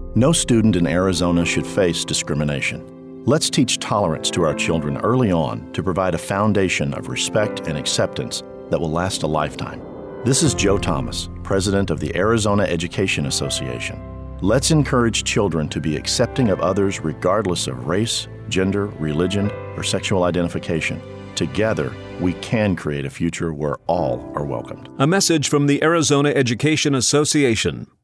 No student in Arizona should face discrimination. Let's teach tolerance to our children early on to provide a foundation of respect and acceptance that will last a lifetime. This is Joe Thomas, president of the Arizona Education Association. Let's encourage children to be accepting of others regardless of race, gender, religion, or sexual identification. Together, we can create a future where all are welcomed. A message from the Arizona Education Association.